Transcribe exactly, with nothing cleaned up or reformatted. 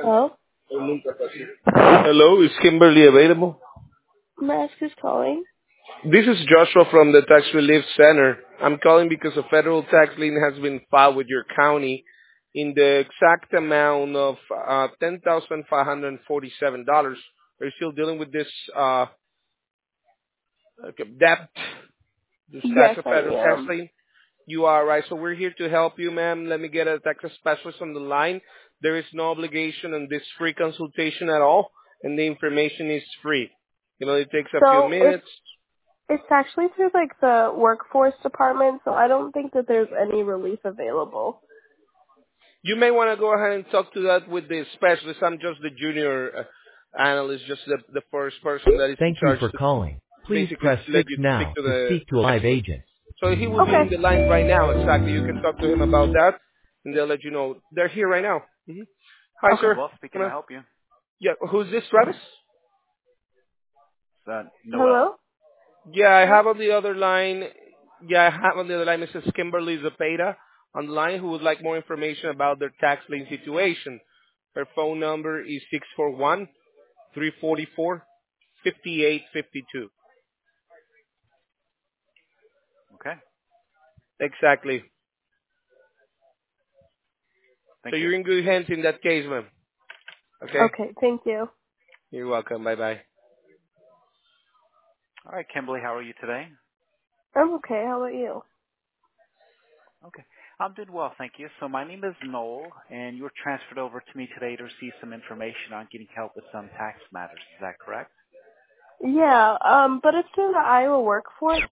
Hello? Hello, is Kimberly available? May I ask who's calling? This is Joshua from the Tax Relief Center. I'm calling because a federal tax lien has been filed with your county in the exact amount of uh, ten thousand five hundred forty-seven dollars. Are you still dealing with this uh, okay, debt, this tax Yes, a I federal tax am. lien? You are right. So we're here to help you, ma'am. Let me get a tax specialist on the line. There is no obligation on this free consultation at all, and the information is free. You know, it takes a few So it's minutes. it's actually through like the workforce department, so I don't think that there's any relief available. You may want to go ahead and talk to that with the specialist. I'm just the junior uh, analyst, just the, the first person that is in Thank you charge for to calling. Please basically press let six you to speak now to to the speak to a live specialist. agent. So he will be Okay. in the line right now. Exactly. You can talk to him about that, and they'll let you know. They're here right now. hmm Hi, Okay. sir. Well, speaking to Wanna- help you. Yeah, who's this, Travis? It's uh, Noel. Hello? Yeah, I have on the other line. Yeah, I have on the other line Missus Kimberly Zapata on the line who would like more information about their tax lien situation. Her phone number is six four one three forty-four fifty-eight fifty-two. Okay. Exactly. So Thank you. you're in good hands in that case, ma'am. Okay? Okay, thank you. You're welcome. Bye-bye. All right, Kimberly, how are you today? I'm okay. How about you? Okay. I'm doing well, thank you. So my name is Noel, and you were transferred over to me today to receive some information on getting help with some tax matters. Is that correct? Yeah, um, but it's through the Iowa workforce